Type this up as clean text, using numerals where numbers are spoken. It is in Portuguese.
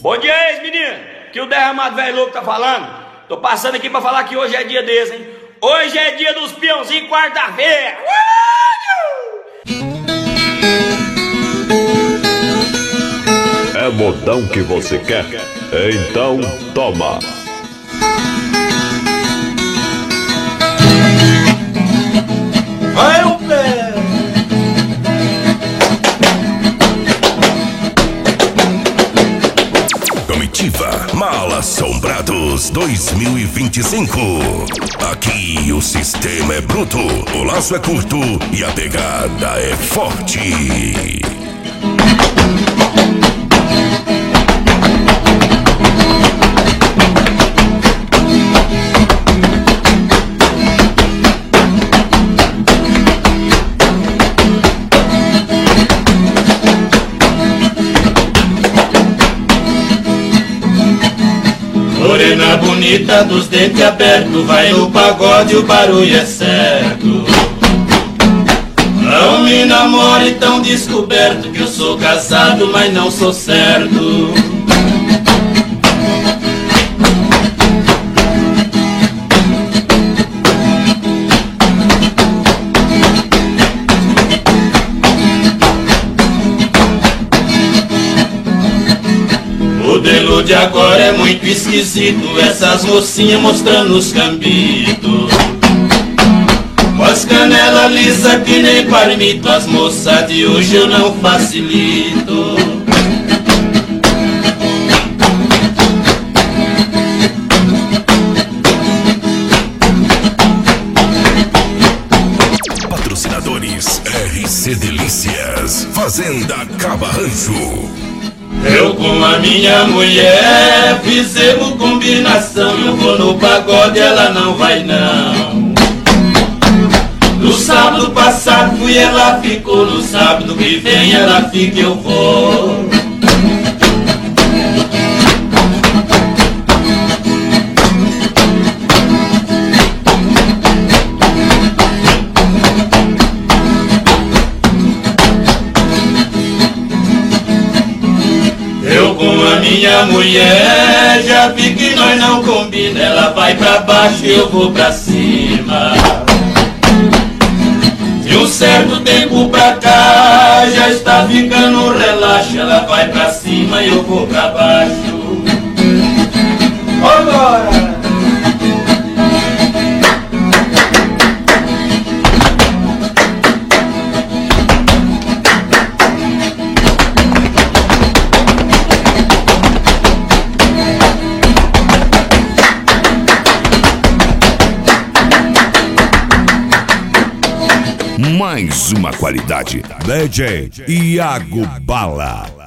Bom dia aí, menino. Que o derramado velho louco tá falando. Tô passando aqui pra falar que hoje é dia desse, hein? Hoje é dia dos peãozinhos, quarta-feira. É modão que você quer? Então toma! Vai o pé! Comitiva Mal-Assombrados 2025. Aqui o sistema é bruto, o laço é curto e a pegada é forte. Morena bonita dos dentes abertos, vai no pagode, o barulho é certo. Não me namore tão descoberto, que eu sou casado, mas não sou certo. O modelo de agora é muito esquisito, essas mocinhas mostrando os cambitos. Com as canelas lisas que nem palmito, as moças de hoje eu não facilito. Patrocinadores RC Delícias, Fazenda Caba Rancho. Eu com a minha mulher fizemos combinação, eu vou no pagode, ela não vai não. No sábado passado fui, ela ficou, no sábado que vem ela fica, eu vou. Eu com a minha mulher já vi que nós não combina, ela vai pra baixo e eu vou pra cima. De um certo tempo pra cá já está ficando relaxo, ela vai pra cima e eu vou pra baixo. Agora! Mais uma qualidade. DJ Iago Bala.